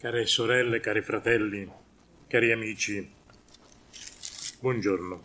Care sorelle, cari fratelli, cari amici, buongiorno.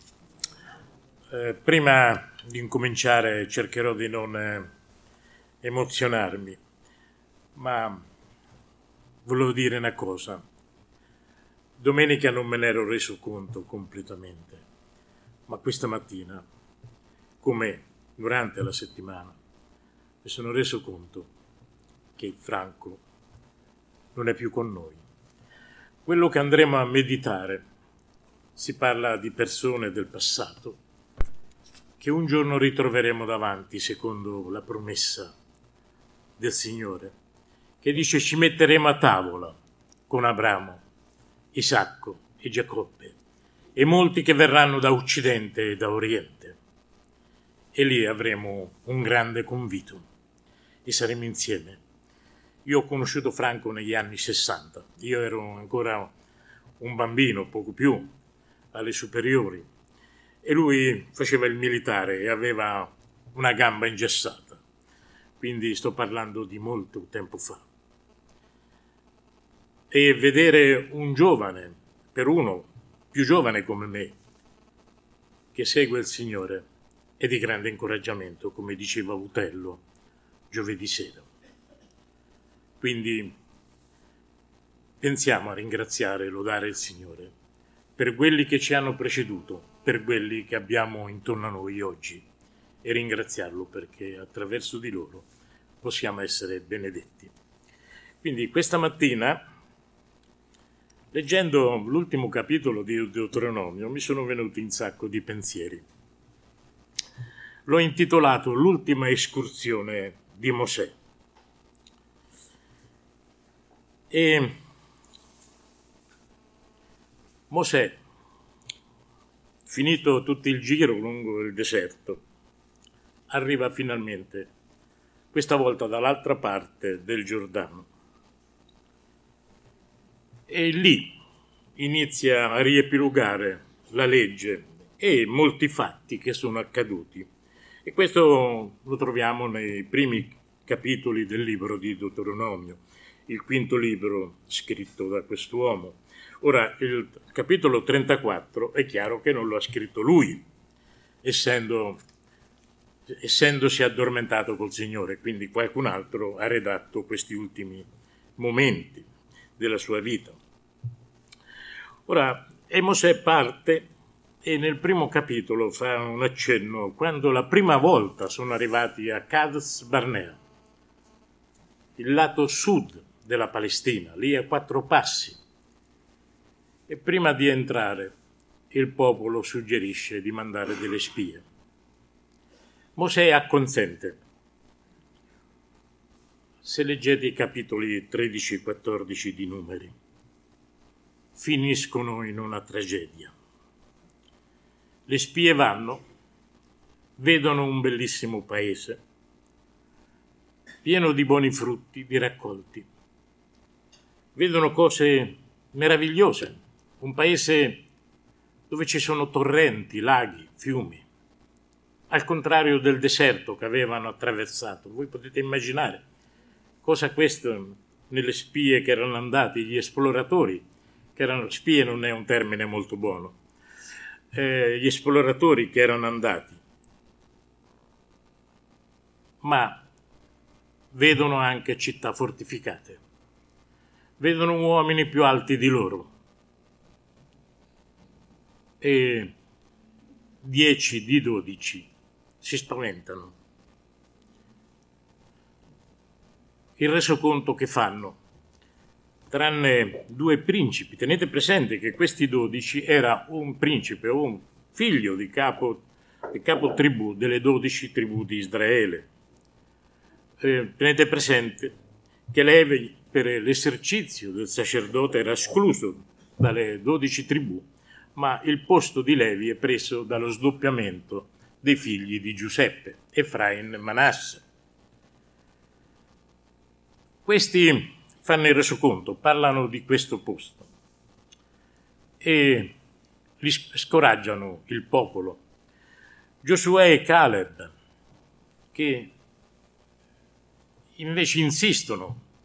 Prima di incominciare cercherò di non emozionarmi, ma volevo dire una cosa. Domenica non me ne ero reso conto completamente, ma questa mattina, come durante la settimana, mi sono reso conto che Franco non è più con noi. Quello che andremo a meditare si parla di persone del passato che un giorno ritroveremo davanti secondo la promessa del Signore, che dice: ci metteremo a tavola con Abramo, Isacco e Giacobbe e molti che verranno da occidente e da oriente, e lì avremo un grande convito e saremo insieme. Io ho conosciuto Franco negli anni 60, io ero ancora un bambino, poco più, alle superiori, e lui faceva il militare e aveva una gamba ingessata, quindi sto parlando di molto tempo fa. E vedere un giovane, per uno più giovane come me, che segue il Signore, è di grande incoraggiamento, come diceva Utello giovedì sera. Quindi pensiamo a ringraziare e lodare il Signore per quelli che ci hanno preceduto, per quelli che abbiamo intorno a noi oggi, e ringraziarlo perché attraverso di loro possiamo essere benedetti. Quindi questa mattina, leggendo l'ultimo capitolo di Deuteronomio, mi sono venuti un sacco di pensieri. L'ho intitolato L'ultima escursione di Mosè. E Mosè, finito tutto il giro lungo il deserto, arriva finalmente, questa volta dall'altra parte del Giordano, e lì inizia a riepilogare la legge e molti fatti che sono accaduti, e questo lo troviamo nei primi capitoli del libro di Deuteronomio, il quinto libro scritto da quest'uomo. Ora, il capitolo 34 è chiaro che non lo ha scritto lui, essendosi addormentato col Signore, quindi qualcun altro ha redatto questi ultimi momenti della sua vita. Ora, Mosè parte e nel primo capitolo fa un accenno quando la prima volta sono arrivati a Kades Barnea, il lato sud della Palestina, lì a 4 passi. E prima di entrare il popolo suggerisce di mandare delle spie. Mosè acconsente. Se leggete i capitoli 13 e 14 di Numeri, finiscono in una tragedia. Le spie vanno, vedono un bellissimo paese, pieno di buoni frutti, di raccolti. Vedono cose meravigliose, un paese dove ci sono torrenti, laghi, fiumi, al contrario del deserto che avevano attraversato. Voi potete immaginare cosa questo nelle spie che erano andati, gli esploratori, che erano spie non è un termine molto buono, gli esploratori che erano andati, ma vedono anche città fortificate, vedono uomini più alti di loro, e 10 di 12 si spaventano. Il resoconto che fanno, tranne 2 principi, tenete presente che questi 12 era un principe o un figlio di capo tribù delle 12 tribù di Israele. Tenete presente che Levi per l'esercizio del sacerdote era escluso dalle 12 tribù, ma il posto di Levi è preso dallo sdoppiamento dei figli di Giuseppe, Efraim e Manasse. Questi fanno il resoconto, parlano di questo posto e li scoraggiano il popolo. Giosuè e Caleb, che invece insistono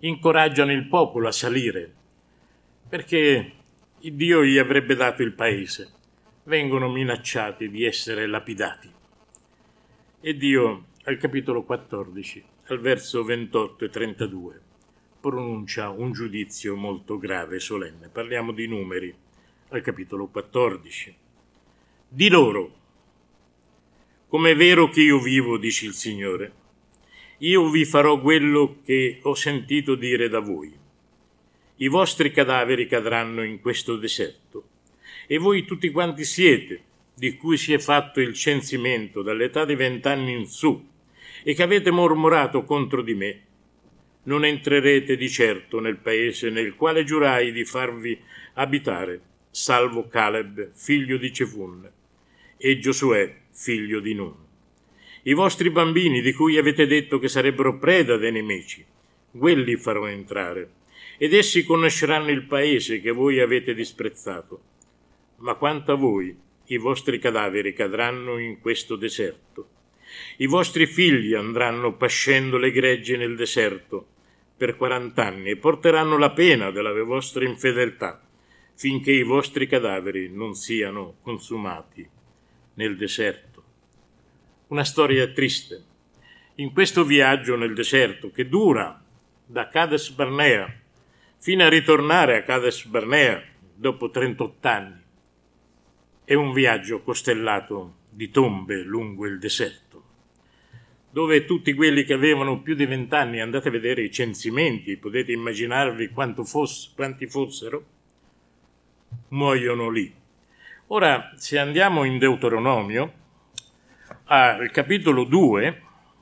incoraggiano il popolo a salire, perché Dio gli avrebbe dato il paese. Vengono minacciati di essere lapidati. E Dio, al capitolo 14, al verso 28 e 32, pronuncia un giudizio molto grave e solenne. Parliamo di Numeri, al capitolo 14. Di loro: com'è vero che io vivo, dice il Signore, io vi farò quello che ho sentito dire da voi. I vostri cadaveri cadranno in questo deserto, e voi tutti quanti siete, di cui si è fatto il censimento dall'età di 20 anni in su, e che avete mormorato contro di me, non entrerete di certo nel paese nel quale giurai di farvi abitare, salvo Caleb, figlio di Cefun, e Giosuè, figlio di Nun. I vostri bambini, di cui avete detto che sarebbero preda dei nemici, quelli farò entrare, ed essi conosceranno il paese che voi avete disprezzato. Ma quanto a voi, i vostri cadaveri cadranno in questo deserto. I vostri figli andranno pascendo le greggi nel deserto per 40 anni e porteranno la pena della vostra infedeltà, finché i vostri cadaveri non siano consumati nel deserto. Una storia triste. In questo viaggio nel deserto, che dura da Cades Barnea fino a ritornare a Cades Barnea dopo 38 anni, è un viaggio costellato di tombe lungo il deserto, dove tutti quelli che avevano più di 20 anni, andate a vedere i censimenti, potete immaginarvi quanti fossero, muoiono lì. Ora, se andiamo in Deuteronomio, al capitolo 2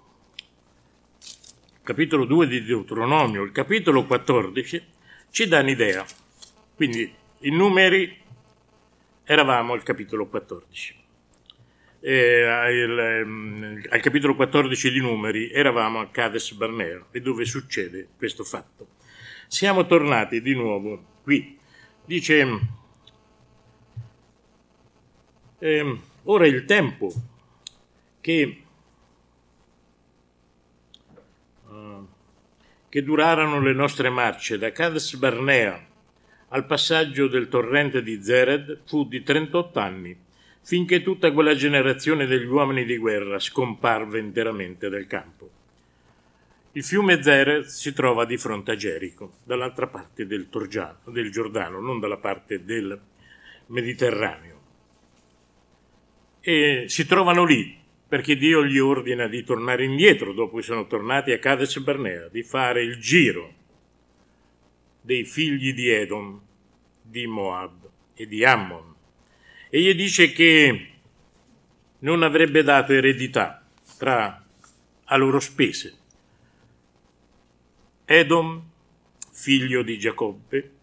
di Deuteronomio, il capitolo 14, ci dà un'idea. Quindi, in Numeri eravamo al capitolo 14. Al capitolo 14 di Numeri eravamo a Cades Barnea, e dove succede questo fatto. Siamo tornati di nuovo qui. Dice: ora è il tempo che durarono le nostre marce da Cades Barnea al passaggio del torrente di Zered fu di 38 anni, finché tutta quella generazione degli uomini di guerra scomparve interamente dal campo. Il fiume Zered si trova di fronte a Gerico, dall'altra parte del Giordano, non dalla parte del Mediterraneo. E si trovano lì perché Dio gli ordina di tornare indietro dopo che sono tornati a Cades Barnea, di fare il giro dei figli di Edom, di Moab e di Ammon, e gli dice che non avrebbe dato eredità a loro spese. Edom, figlio di Giacobbe,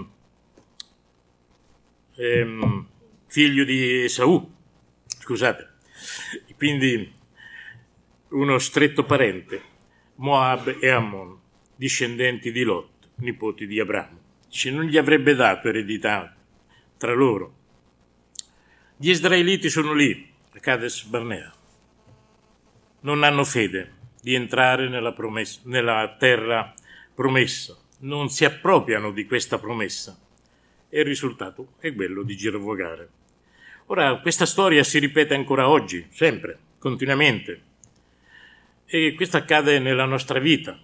figlio di Esaù, scusate, quindi uno stretto parente. Moab e Ammon, discendenti di Lot, nipoti di Abramo. Dice, non gli avrebbe dato eredità tra loro. Gli israeliti sono lì, a Cades Barnea. Non hanno fede di entrare nella terra promessa. Non si appropriano di questa promessa. E il risultato è quello di girovagare. Ora, questa storia si ripete ancora oggi, sempre, continuamente. E questo accade nella nostra vita.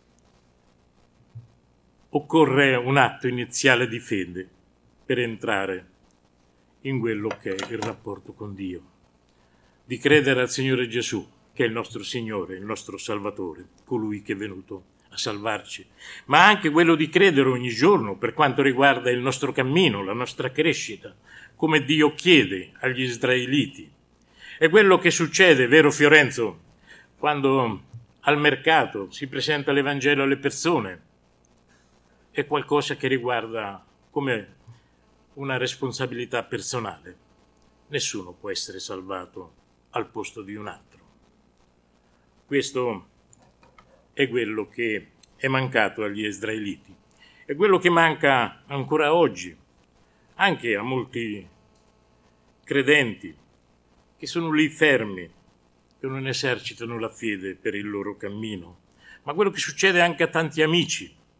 Occorre un atto iniziale di fede per entrare in quello che è il rapporto con Dio, di credere al Signore Gesù, che è il nostro Signore, il nostro Salvatore, colui che è venuto a salvarci, ma anche quello di credere ogni giorno per quanto riguarda il nostro cammino, la nostra crescita, come Dio chiede agli israeliti. È quello che succede, vero Fiorenzo, quando al mercato si presenta l'Evangelo alle persone. È qualcosa che riguarda come una responsabilità personale. Nessuno può essere salvato al posto di un altro. Questo è quello che è mancato agli israeliti. È quello che manca ancora oggi, anche a molti credenti che sono lì fermi, che non esercitano la fede per il loro cammino. Ma quello che succede anche a tanti amici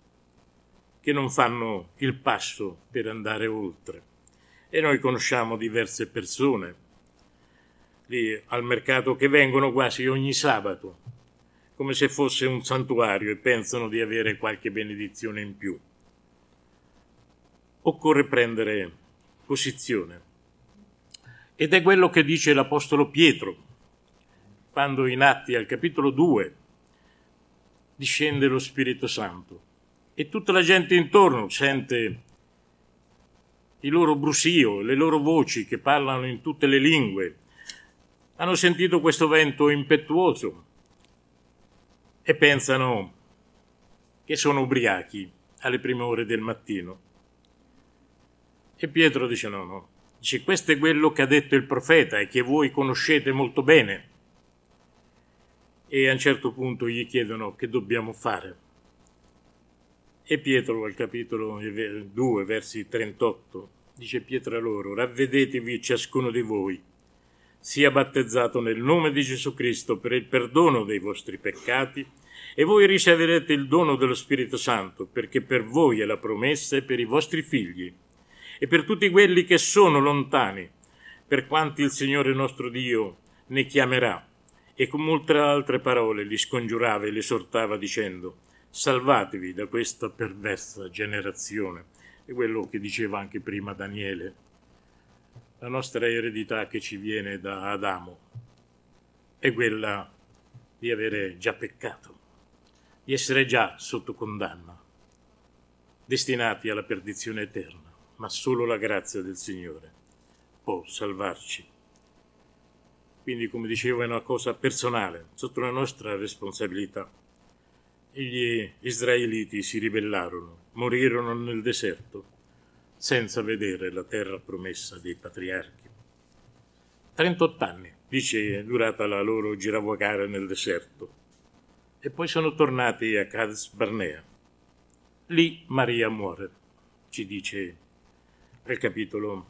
che non fanno il passo per andare oltre. E noi conosciamo diverse persone lì al mercato che vengono quasi ogni sabato, come se fosse un santuario, e pensano di avere qualche benedizione in più. Occorre prendere posizione. Ed è quello che dice l'Apostolo Pietro, quando in Atti al capitolo 2 discende lo Spirito Santo e tutta la gente intorno sente il loro brusio, le loro voci che parlano in tutte le lingue. Hanno sentito questo vento impetuoso e pensano che sono ubriachi alle prime ore del mattino. E Pietro dice no. Dice, questo è quello che ha detto il profeta e che voi conoscete molto bene. E a un certo punto gli chiedono che dobbiamo fare. E Pietro al capitolo 2, versi 38, dice Pietro a loro, ravvedetevi ciascuno di voi, sia battezzato nel nome di Gesù Cristo per il perdono dei vostri peccati, e voi riceverete il dono dello Spirito Santo, perché per voi è la promessa e per i vostri figli, e per tutti quelli che sono lontani, per quanti il Signore nostro Dio ne chiamerà. E con molte altre parole li scongiurava e li esortava dicendo, salvatevi da questa perversa generazione. È quello che diceva anche prima Daniele. La nostra eredità che ci viene da Adamo è quella di avere già peccato, di essere già sotto condanna, destinati alla perdizione eterna, ma solo la grazia del Signore può salvarci. Quindi, come dicevo, è una cosa personale, sotto la nostra responsabilità. E gli israeliti si ribellarono, morirono nel deserto, senza vedere la terra promessa dei patriarchi. 38 anni, dice, è durata la loro giravagare nel deserto. E poi sono tornati a Cades Barnea. Lì Maria muore, ci dice al capitolo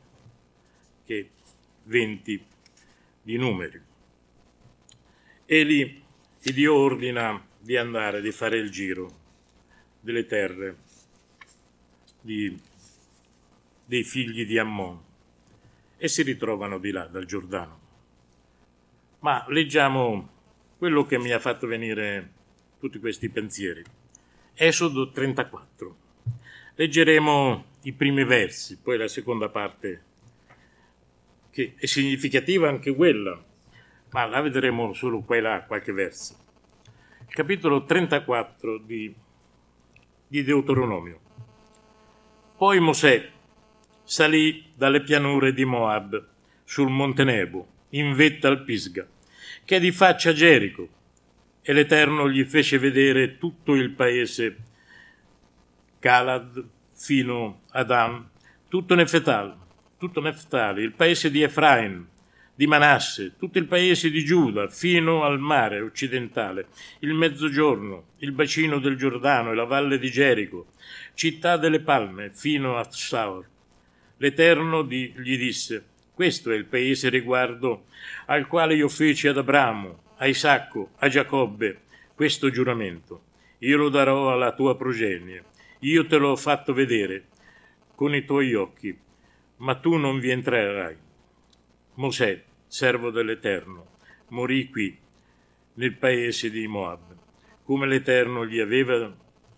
20 di Numeri. E lì il Dio ordina di andare, di fare il giro delle terre dei figli di Ammon, e si ritrovano di là, dal Giordano. Ma leggiamo quello che mi ha fatto venire tutti questi pensieri. Esodo 34. Leggeremo i primi versi, poi la seconda parte, che è significativa anche quella, ma la vedremo solo qua e là, qualche verso. Il capitolo 34 di Deuteronomio. Poi Mosè salì dalle pianure di Moab sul monte Nebo, in vetta al Pisga, che è di faccia a Gerico, e l'Eterno gli fece vedere tutto il paese Galad fino ad Dan, tutto Neftali, il paese di Efraim, di Manasse, tutto il paese di Giuda, fino al mare occidentale, il mezzogiorno, il bacino del Giordano e la valle di Gerico, città delle palme, fino a Saur. L'Eterno gli disse, questo è il paese riguardo al quale io feci ad Abramo, a Isacco, a Giacobbe, questo giuramento. Io lo darò alla tua progenie, io te l'ho fatto vedere con i tuoi occhi, ma tu non vi entrerai. Mosè, servo dell'Eterno, morì qui, nel paese di Moab, come l'Eterno gli aveva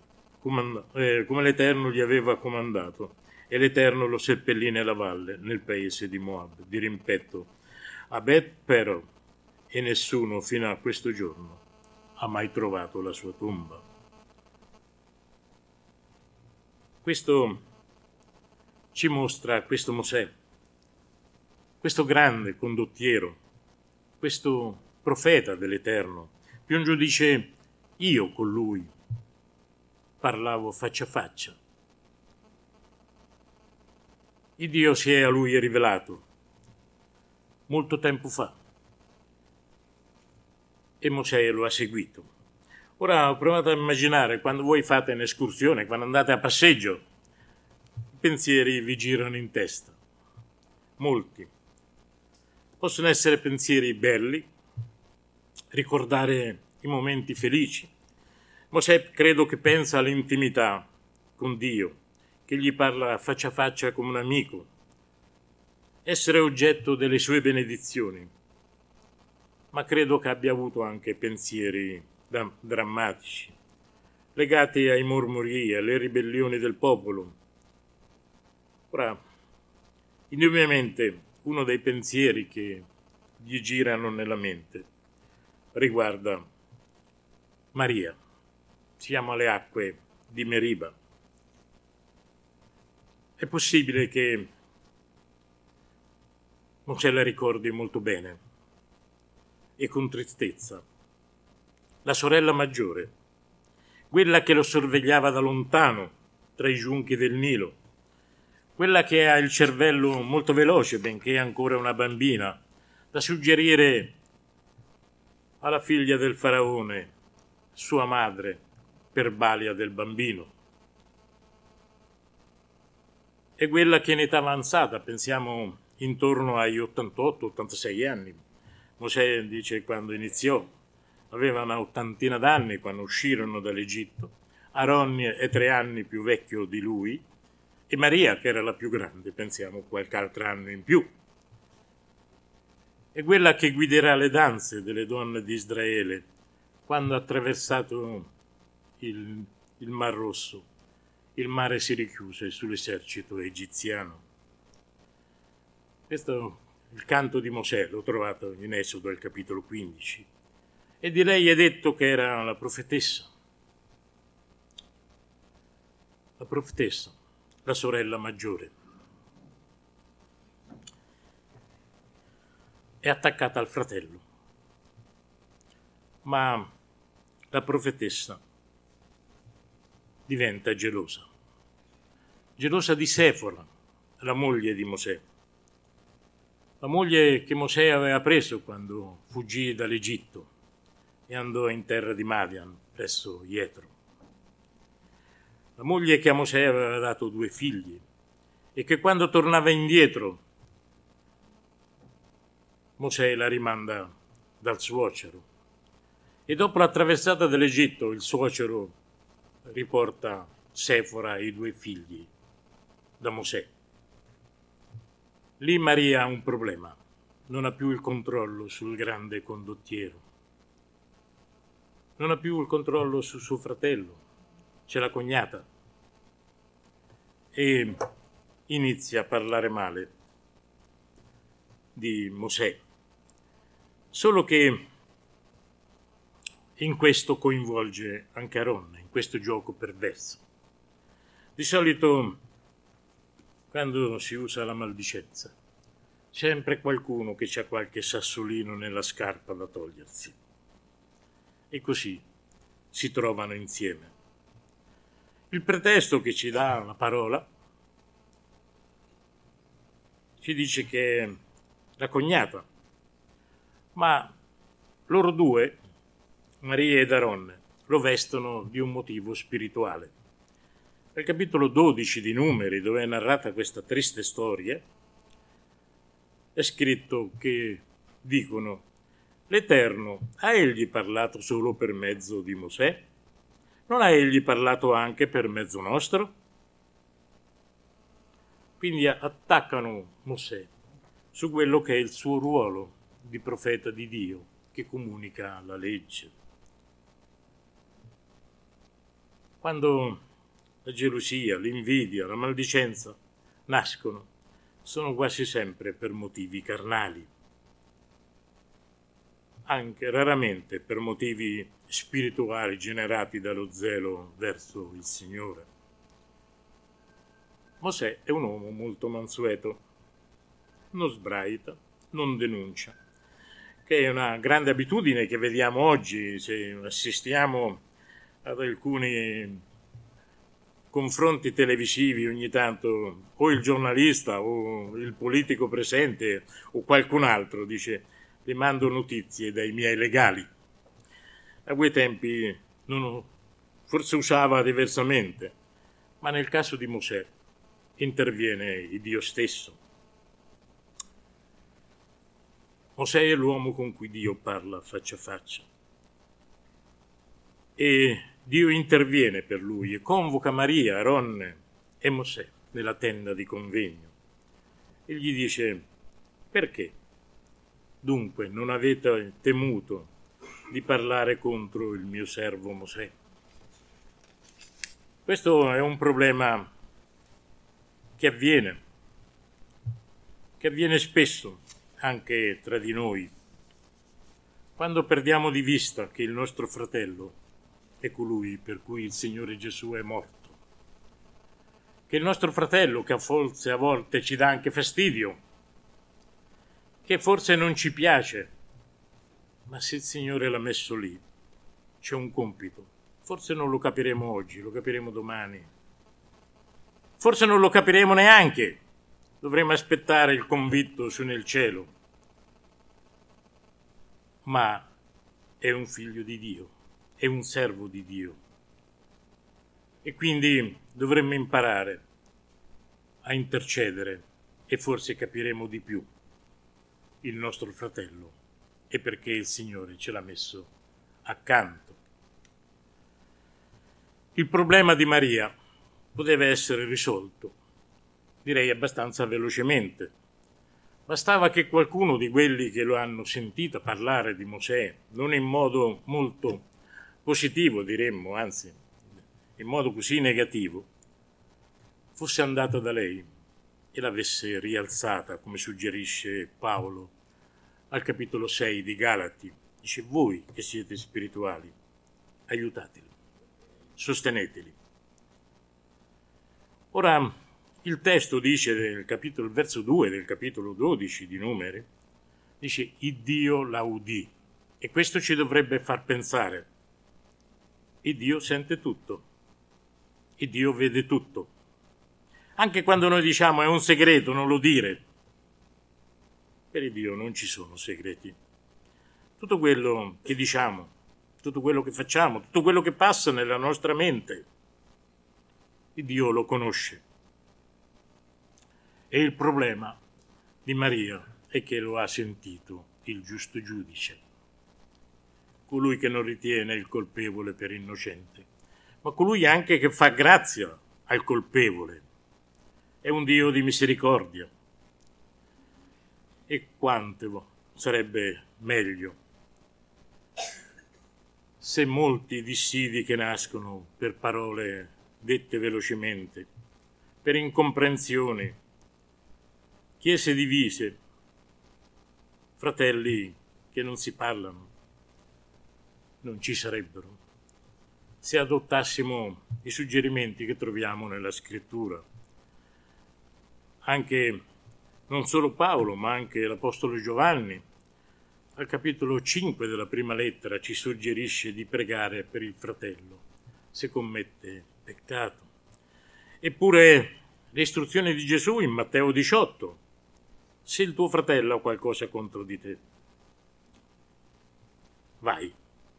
comandato, e l'Eterno lo seppellì nella valle, nel paese di Moab, di rimpetto a Bet Pero, e nessuno fino a questo giorno ha mai trovato la sua tomba. Questo ci mostra questo Mosè, questo grande condottiero, questo profeta dell'Eterno. Più un giorno dice, io con lui parlavo faccia a faccia. Il Dio si è a lui rivelato molto tempo fa e Mosè lo ha seguito. Ora ho provato a immaginare, quando voi fate un'escursione, quando andate a passeggio, i pensieri vi girano in testa, molti. Possono essere pensieri belli, ricordare i momenti felici. Mosè credo che pensa all'intimità con Dio, che gli parla faccia a faccia come un amico, essere oggetto delle sue benedizioni, ma credo che abbia avuto anche pensieri drammatici, legati ai mormori, alle ribellioni del popolo. Ora, indubbiamente, uno dei pensieri che gli girano nella mente riguarda Maria. Siamo alle acque di Meriba. È possibile che Mosè la ricordi molto bene e con tristezza. La sorella maggiore, quella che lo sorvegliava da lontano tra i giunchi del Nilo, quella che ha il cervello molto veloce, benché è ancora una bambina, da suggerire alla figlia del faraone, sua madre, per balia del bambino. È quella che in età avanzata, pensiamo intorno ai 88-86 anni, Mosè dice quando iniziò, aveva una ottantina d'anni quando uscirono dall'Egitto, Aaron è 3 anni più vecchio di lui, e Maria, che era la più grande, pensiamo qualche altro anno in più. È quella che guiderà le danze delle donne di Israele quando ha attraversato il Mar Rosso. Il mare si richiuse sull'esercito egiziano. Questo è il canto di Mosè, l'ho trovato in Esodo al capitolo 15. E di lei è detto che era la profetessa. La profetessa, la sorella maggiore. È attaccata al fratello. Ma la profetessa diventa gelosa di Sefora, la moglie di Mosè, la moglie che Mosè aveva preso quando fuggì dall'Egitto e andò in terra di Madian presso Jetro, la moglie che a Mosè aveva dato 2 figli e che quando tornava indietro Mosè la rimanda dal suocero, e dopo la traversata dell'Egitto il suocero riporta Sefora e i 2 figli da Mosè. Lì Maria ha un problema, non ha più il controllo sul grande condottiero, non ha più il controllo su suo fratello, c'è la cognata, e inizia a parlare male di Mosè, solo che in questo coinvolge anche Aaron, in questo gioco perverso. Di solito, quando si usa la maldicenza, c'è sempre qualcuno che ha qualche sassolino nella scarpa da togliersi. E così si trovano insieme. Il pretesto che ci dà la parola ci dice che è la cognata, ma loro 2, Maria ed Aaron, lo vestono di un motivo spirituale. Nel capitolo 12 di Numeri, dove è narrata questa triste storia, è scritto che dicono: l'Eterno ha egli parlato solo per mezzo di Mosè? Non ha egli parlato anche per mezzo nostro? Quindi attaccano Mosè su quello che è il suo ruolo di profeta di Dio, che comunica la legge. Quando la gelosia, l'invidia, la maldicenza nascono, sono quasi sempre per motivi carnali, anche raramente per motivi spirituali generati dallo zelo verso il Signore. Mosè è un uomo molto mansueto, non sbraita, non denuncia, che è una grande abitudine che vediamo oggi se assistiamo ad alcuni confronti televisivi. Ogni tanto o il giornalista o il politico presente o qualcun altro dice: "Vi mando notizie dai miei legali". A quei tempi forse usava diversamente, ma nel caso di Mosè interviene il Dio stesso. Mosè è l'uomo con cui Dio parla faccia a faccia, e Dio interviene per lui e convoca Maria, Aronne e Mosè nella tenda di convegno e gli dice: perché dunque non avete temuto di parlare contro il mio servo Mosè? Questo è un problema che avviene spesso anche tra di noi, quando perdiamo di vista che il nostro fratello è colui per cui il Signore Gesù è morto, che il nostro fratello, che forse a volte ci dà anche fastidio, che forse non ci piace, ma se il Signore l'ha messo lì, c'è un compito. Forse non lo capiremo oggi, lo capiremo domani. Forse non lo capiremo neanche. Dovremo aspettare il convitto su nel cielo. Ma è un figlio di Dio, è un servo di Dio. E quindi dovremmo imparare a intercedere e forse capiremo di più il nostro fratello e perché il Signore ce l'ha messo accanto. Il problema di Maria poteva essere risolto, direi abbastanza velocemente. Bastava che qualcuno di quelli che lo hanno sentita parlare di Mosè, non in modo molto positivo diremmo, anzi in modo così negativo, fosse andato da lei e l'avesse rialzata, come suggerisce Paolo al capitolo 6 di Galati. Dice: voi che siete spirituali, aiutateli, sosteneteli. Ora, il testo dice il verso 2 del capitolo 12 di Numeri, dice: Iddio la udì. E questo ci dovrebbe far pensare: Iddio sente tutto, Iddio vede tutto. Anche quando noi diciamo è un segreto, non lo dire. Per Dio non ci sono segreti. Tutto quello che diciamo, tutto quello che facciamo, tutto quello che passa nella nostra mente, Dio lo conosce. E il problema di Maria è che lo ha sentito il giusto giudice, colui che non ritiene il colpevole per innocente, ma colui anche che fa grazia al colpevole. È un Dio di misericordia. E quanto sarebbe meglio se molti dissidi che nascono per parole dette velocemente, per incomprensioni, chiese divise, fratelli che non si parlano, non ci sarebbero se adottassimo i suggerimenti che troviamo nella scrittura. Anche non solo Paolo, ma anche l'Apostolo Giovanni, al capitolo 5 della prima lettera, ci suggerisce di pregare per il fratello se commette peccato. Eppure le istruzioni di Gesù in Matteo 18: se il tuo fratello ha qualcosa contro di te, vai.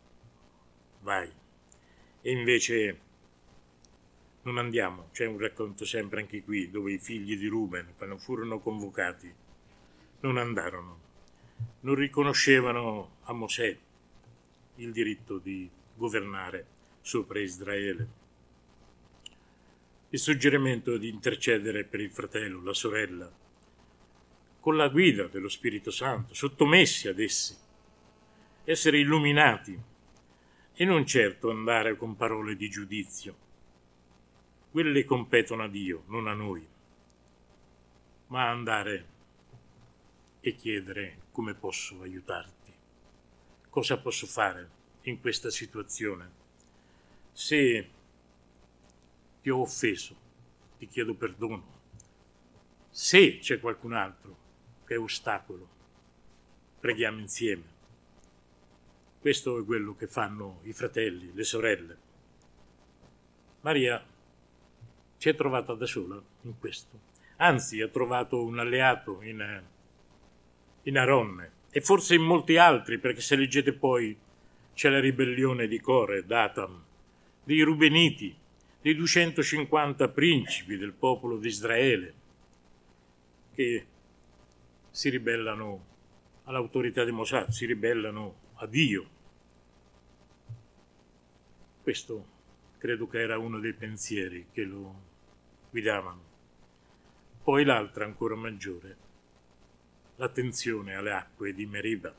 E invece non andiamo. C'è un racconto sempre anche qui dove i figli di Ruben, quando furono convocati, non andarono, non riconoscevano a Mosè il diritto di governare sopra Israele. Il suggerimento di intercedere per il fratello, la sorella, con la guida dello Spirito Santo, sottomessi ad essi, essere illuminati e non certo andare con parole di giudizio. Quelle competono a Dio, non a noi, ma andare e chiedere: come posso aiutarti? Cosa posso fare in questa situazione? Se ti ho offeso, ti chiedo perdono. Se c'è qualcun altro che è ostacolo, preghiamo insieme. Questo è quello che fanno i fratelli, le sorelle. Maria si è trovata da sola in questo. Anzi, ha trovato un alleato in Aronne e forse in molti altri, perché se leggete poi c'è la ribellione di Core, Datam, dei Rubeniti, dei 250 principi del popolo di Israele che si ribellano all'autorità di Mosè, si ribellano a Dio. Questo credo che era uno dei pensieri che lo guidavano. Poi l'altra, ancora maggiore, l'attenzione alle acque di Meriba.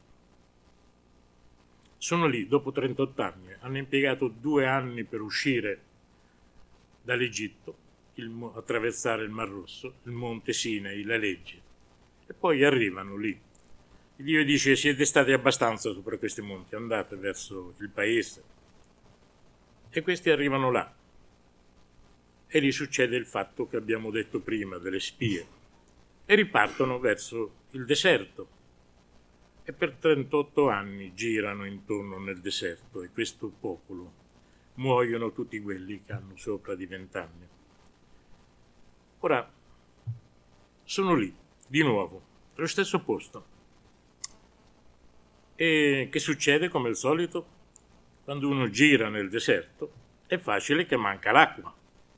Sono lì, dopo 38 anni, hanno impiegato 2 anni per uscire dall'Egitto, attraversare il Mar Rosso, il monte Sinai, le leggi, e poi arrivano lì. Dio dice: siete stati abbastanza sopra questi monti, andate verso il paese. E questi arrivano là. E lì succede il fatto che abbiamo detto prima delle spie. E ripartono verso il deserto. E per 38 anni girano intorno nel deserto, e questo popolo muoiono tutti quelli che hanno sopra di 20 anni. Ora sono lì, di nuovo, allo stesso posto. E che succede come al solito? Quando uno gira nel deserto è facile che manca l'acqua.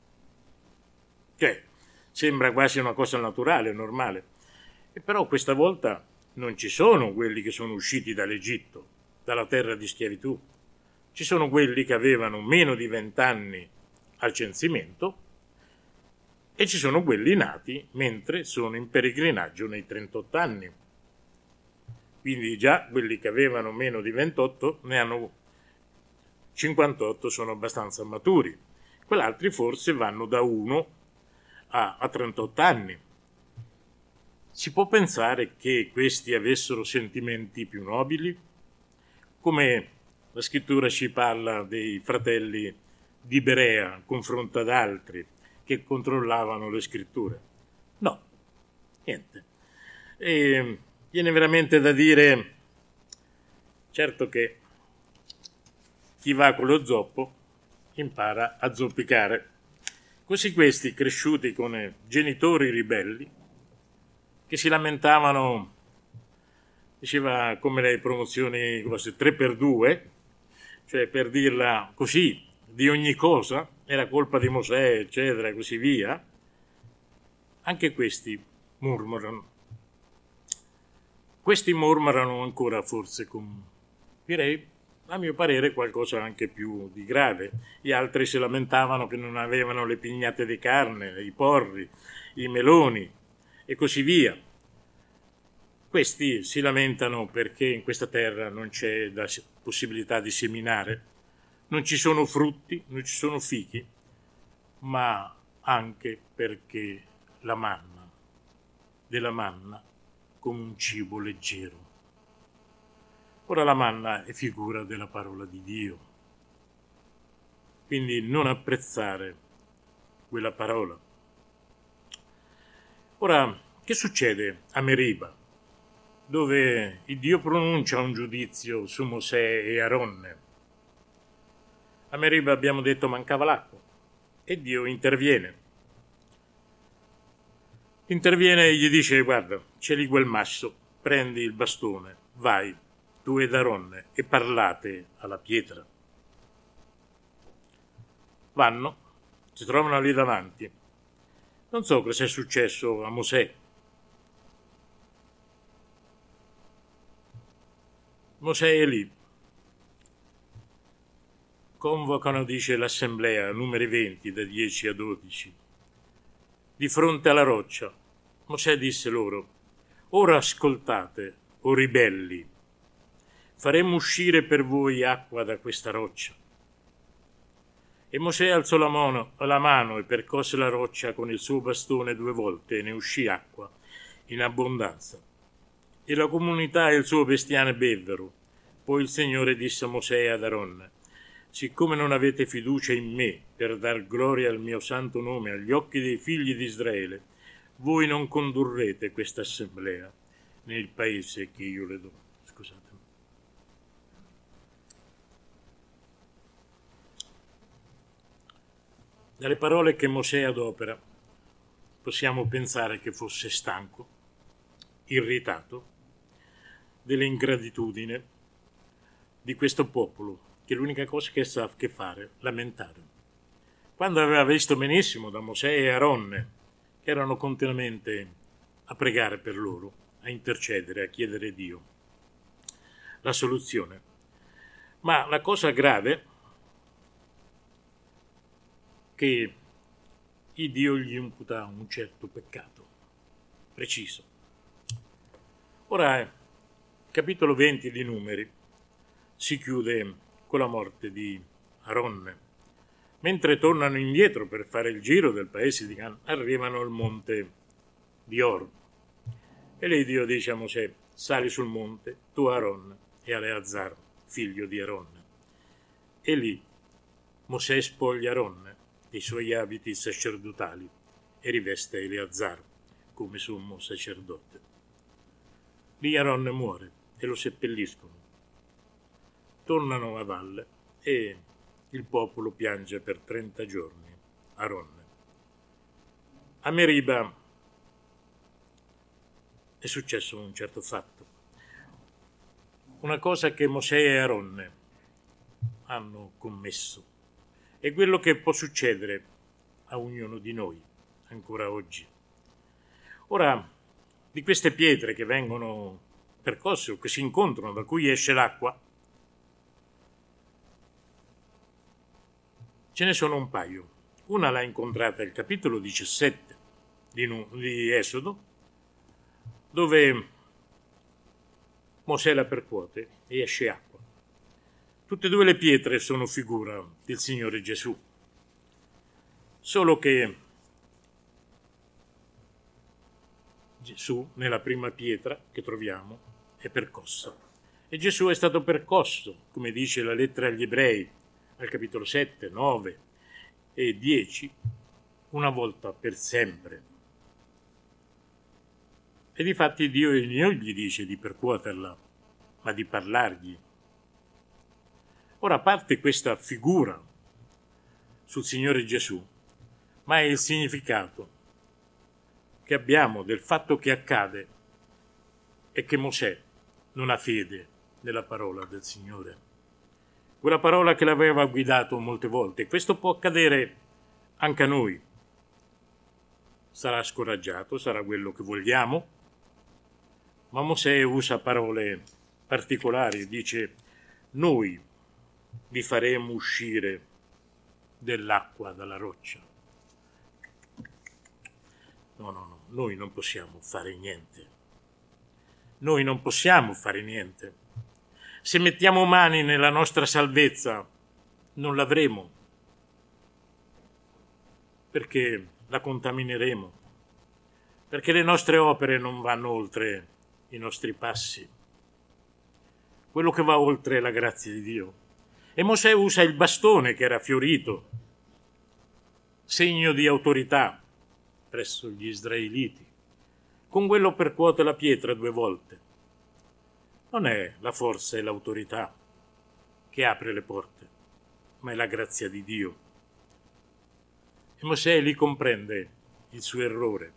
Cioè, sembra quasi una cosa naturale, normale. E però questa volta non ci sono quelli che sono usciti dall'Egitto, dalla terra di schiavitù. Ci sono quelli che avevano meno di 20 anni al censimento e ci sono quelli nati mentre sono in peregrinaggio nei 38 anni. Quindi già quelli che avevano meno di 28 ne hanno 58, sono abbastanza maturi. Quell'altri forse vanno da 1 a 38 anni. Si può pensare che questi avessero sentimenti più nobili? Come la scrittura ci parla dei fratelli di Berea in confronto ad altri che controllavano le scritture? No, niente. E viene veramente da dire, certo che chi va con lo zoppo impara a zoppicare. Così questi, cresciuti con genitori ribelli, che si lamentavano, diceva come le promozioni 3x2, cioè per dirla così, di ogni cosa, era colpa di Mosè, eccetera, e così via, anche questi mormorano. Questi mormorano ancora forse con, direi, a mio parere, qualcosa anche più di grave. Gli altri si lamentavano che non avevano le pignate di carne, i porri, i meloni e così via. Questi si lamentano perché in questa terra non c'è la possibilità di seminare, non ci sono frutti, non ci sono fichi, ma anche perché la manna, della manna come un cibo leggero. Ora la manna è figura della parola di Dio, quindi non apprezzare quella parola. Ora, che succede a Meriba, dove il Dio pronuncia un giudizio su Mosè e Aronne? A Meriba, abbiamo detto, mancava l'acqua e Dio interviene. Interviene e gli dice: guarda, c'è lì quel masso, prendi il bastone, vai, tu ed Aronne, e parlate alla pietra. Vanno, si trovano lì davanti. Non so cosa è successo a Mosè. Mosè è lì. Convocano, dice, l'assemblea, numeri 20, da 10 a 12. Di fronte alla roccia, Mosè disse loro: ora ascoltate, o ribelli, faremo uscire per voi acqua da questa roccia. E Mosè alzò la mano e percosse la roccia con il suo bastone 2 volte e ne uscì acqua in abbondanza. E la comunità e il suo bestiame bevvero. Poi il Signore disse a Mosè e ad Aronne: siccome non avete fiducia in me per dar gloria al mio santo nome agli occhi dei figli di Israele, voi non condurrete questa assemblea nel paese che io le do. Scusate. Dalle parole che Mosè adopera possiamo pensare che fosse stanco, irritato dell'ingratitudine di questo popolo, che l'unica cosa che sa che fare, lamentare. Quando aveva visto benissimo da Mosè e Aronne, che erano continuamente a pregare per loro, a intercedere, a chiedere a Dio la soluzione. Ma la cosa grave che il Dio gli imputa un certo peccato preciso. Ora, il capitolo 20 di Numeri si chiude con la morte di Aronne. Mentre tornano indietro per fare il giro del paese di Can, arrivano al monte di Or. E lì Dio dice a Mosè: sali sul monte, tu Aaron e Eleazar, figlio di Aronne. E lì Mosè spoglia Aronne dei suoi abiti sacerdotali e riveste Eleazar come sommo sacerdote. Lì Aronne muore e lo seppelliscono. Tornano a valle e il popolo piange per 30 giorni Aronne. A Meriba è successo un certo fatto, una cosa che Mosè e Aronne hanno commesso, è quello che può succedere a ognuno di noi ancora oggi. Ora, di queste pietre che vengono percosse o che si incontrano, da cui esce l'acqua, ce ne sono un paio. Una l'ha incontrata il capitolo 17 di Esodo, dove Mosè la percuote e esce acqua. Tutte e due le pietre sono figura del Signore Gesù, solo che Gesù, nella prima pietra che troviamo, è percossa. E Gesù è stato percosso, come dice la lettera agli Ebrei, al capitolo 7, 9 e 10, una volta per sempre. E difatti Dio non gli dice di percuoterla, ma di parlargli. Ora, a parte questa figura sul Signore Gesù, ma è il significato che abbiamo del fatto che accade è che Mosè non ha fede nella parola del Signore, quella parola che l'aveva guidato molte volte. Questo può accadere anche a noi. Sarà scoraggiato, sarà quello che vogliamo, ma Mosè usa parole particolari, dice: noi vi faremo uscire dell'acqua dalla roccia. No, noi non possiamo fare niente. Noi non possiamo fare niente. Se mettiamo mani nella nostra salvezza, non l'avremo, perché la contamineremo, perché le nostre opere non vanno oltre i nostri passi. Quello che va oltre è la grazia di Dio. E Mosè usa il bastone che era fiorito, segno di autorità presso gli israeliti. Con quello percuote la pietra 2 volte. Non è la forza e l'autorità che apre le porte, ma è la grazia di Dio. E Mosè lì comprende il suo errore.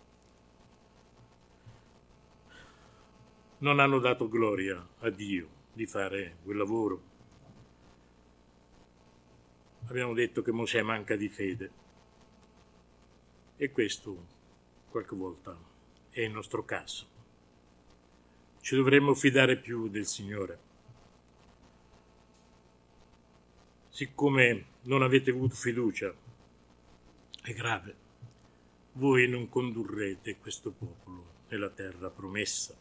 Non hanno dato gloria a Dio di fare quel lavoro. Abbiamo detto che Mosè manca di fede. E questo qualche volta è il nostro caso. Ci dovremmo fidare più del Signore. Siccome non avete avuto fiducia, è grave. Voi non condurrete questo popolo nella terra promessa.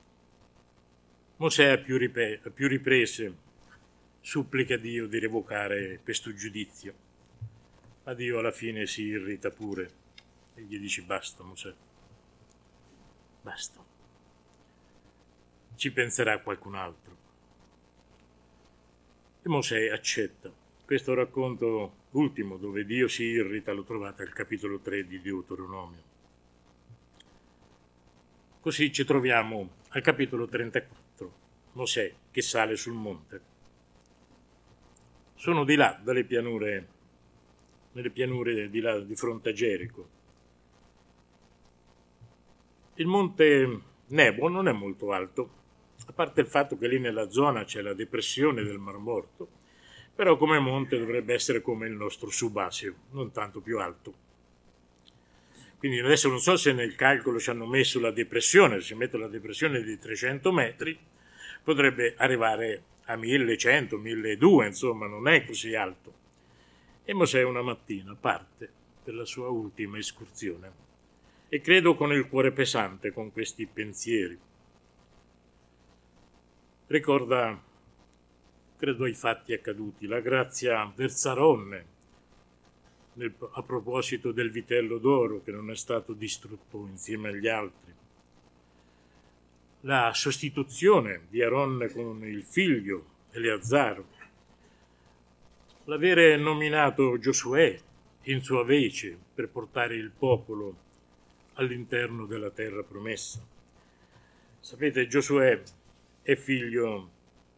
Mosè a più riprese supplica Dio di revocare questo giudizio, ma Dio alla fine si irrita pure e gli dice: basta Mosè, basta, ci penserà qualcun altro. E Mosè accetta. Questo racconto ultimo dove Dio si irrita lo trovate al capitolo 3 di Deuteronomio. Così ci troviamo al capitolo 34, Mosè che sale sul monte. Sono di là, nelle pianure di là di fronte a Gerico. Il monte Nebo non è molto alto, a parte il fatto che lì nella zona c'è la depressione del Mar Morto, però come monte dovrebbe essere come il nostro Subasio, non tanto più alto. Quindi adesso non so se nel calcolo ci hanno messo la depressione, se mette la depressione di 300 metri, potrebbe arrivare a 1100, 1200, insomma non è così alto. E Mosè una mattina parte per la sua ultima escursione e credo con il cuore pesante con questi pensieri. Ricorda, credo ai fatti accaduti, la grazia verso Aronne a proposito del vitello d'oro che non è stato distrutto insieme agli altri, la sostituzione di Aronne con il figlio Eleazar, l'avere nominato Giosuè in sua vece per portare il popolo all'interno della terra promessa. Sapete, Giosuè è figlio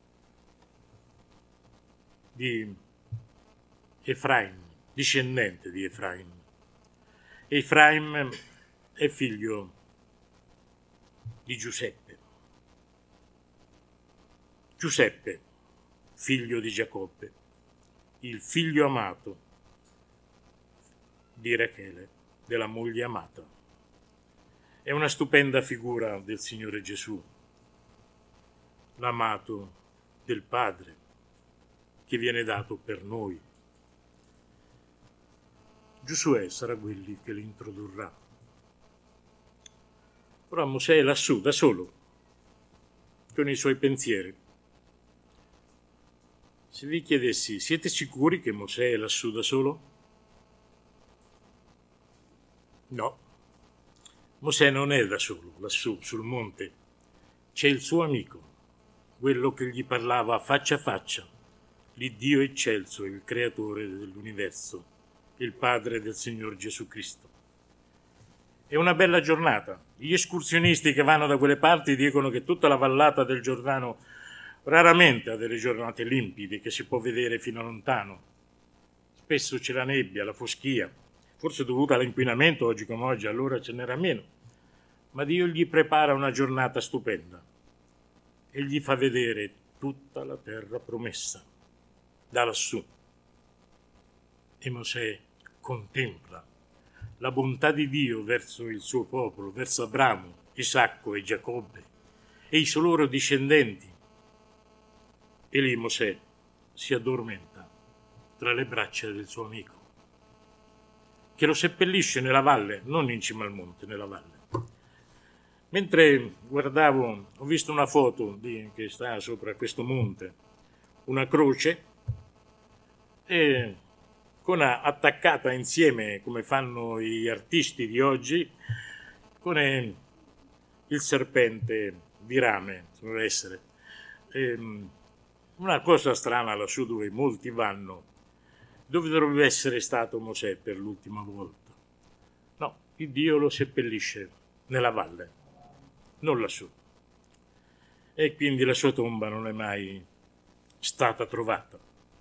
di Efraim, discendente di Efraim. Efraim è figlio di Giuseppe. Giuseppe, figlio di Giacobbe, il figlio amato di Rachele, della moglie amata. È una stupenda figura del Signore Gesù, l'amato del Padre che viene dato per noi. Giosuè sarà quelli che li introdurrà. Ora Mosè è lassù, da solo, con i suoi pensieri. Se vi chiedessi, siete sicuri che Mosè è lassù da solo? No, Mosè non è da solo, lassù, sul monte. C'è il suo amico, quello che gli parlava faccia a faccia, l'Iddio eccelso, il creatore dell'universo, il Padre del Signor Gesù Cristo. È una bella giornata. Gli escursionisti che vanno da quelle parti dicono che tutta la vallata del Giordano raramente ha delle giornate limpide che si può vedere fino a lontano. Spesso c'è la nebbia, la foschia, forse dovuta all'inquinamento oggi come oggi, allora ce n'era meno. Ma Dio gli prepara una giornata stupenda e gli fa vedere tutta la terra promessa da lassù. E Mosè contempla la bontà di Dio verso il suo popolo, verso Abramo, Isacco e Giacobbe e i loro discendenti. E lì Mosè si addormenta tra le braccia del suo amico, che lo seppellisce nella valle, non in cima al monte, nella valle. Mentre guardavo, ho visto una foto che sta sopra questo monte, una croce, e con attaccata insieme, come fanno gli artisti di oggi, con il serpente di rame, deve essere. Una cosa strana lassù dove molti vanno, dove dovrebbe essere stato Mosè per l'ultima volta. No, il Dio lo seppellisce nella valle, non lassù. E quindi la sua tomba non è mai stata trovata.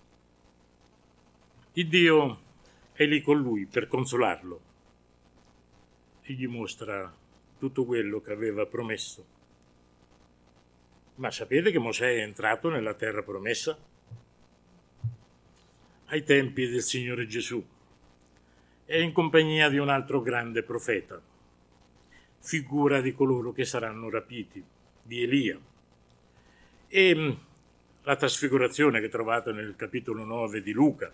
Il Dio è lì con lui per consolarlo e gli mostra tutto quello che aveva promesso. Ma sapete che Mosè è entrato nella terra promessa? Ai tempi del Signore Gesù e in compagnia di un altro grande profeta, figura di coloro che saranno rapiti, di Elia. E la trasfigurazione che trovate nel capitolo 9 di Luca.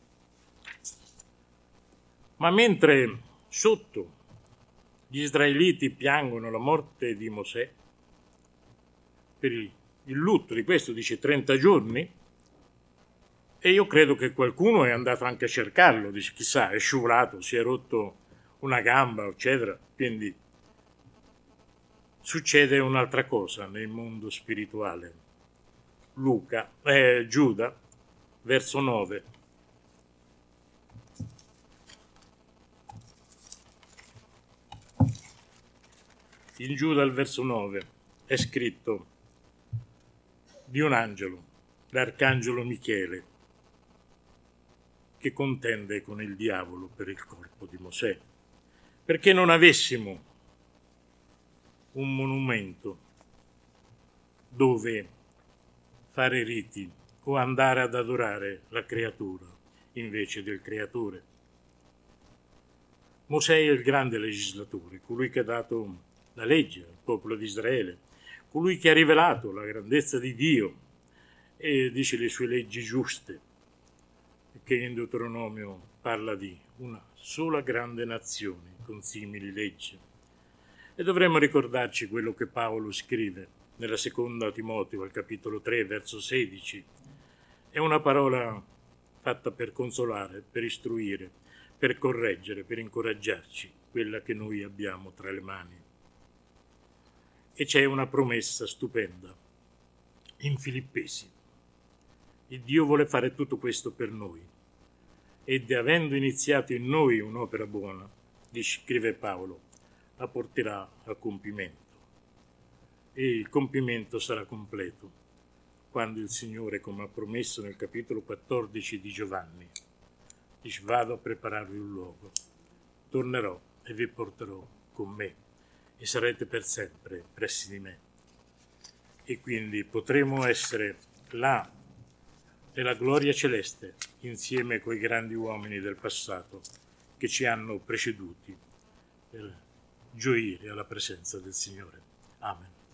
Ma mentre sotto gli israeliti piangono la morte di Mosè, per il lutto di questo dice 30 giorni, e io credo che qualcuno è andato anche a cercarlo, dice chissà, è scivolato, si è rotto una gamba, eccetera. Quindi succede un'altra cosa nel mondo spirituale. Giuda, verso 9. In Giuda, al verso 9, è scritto di un angelo, l'arcangelo Michele, che contende con il diavolo per il corpo di Mosè, perché non avessimo un monumento dove fare riti o andare ad adorare la creatura invece del creatore. Mosè è il grande legislatore, colui che ha dato la legge al popolo di Israele, colui che ha rivelato la grandezza di Dio e dice le sue leggi giuste, che in Deuteronomio parla di una sola grande nazione con simili leggi. E dovremmo ricordarci quello che Paolo scrive nella seconda Timoteo, al capitolo 3, verso 16. È una parola fatta per consolare, per istruire, per correggere, per incoraggiarci, quella che noi abbiamo tra le mani. E c'è una promessa stupenda in Filippesi. Il Dio vuole fare tutto questo per noi ed avendo iniziato in noi un'opera buona, scrive Paolo, la porterà a compimento. E il compimento sarà completo quando il Signore, come ha promesso nel capitolo 14 di Giovanni, dice: vado a prepararvi un luogo, tornerò e vi porterò con me e sarete per sempre presso di me. E quindi potremo essere là nella gloria celeste insieme coi grandi uomini del passato che ci hanno preceduti per gioire alla presenza del Signore. Amen.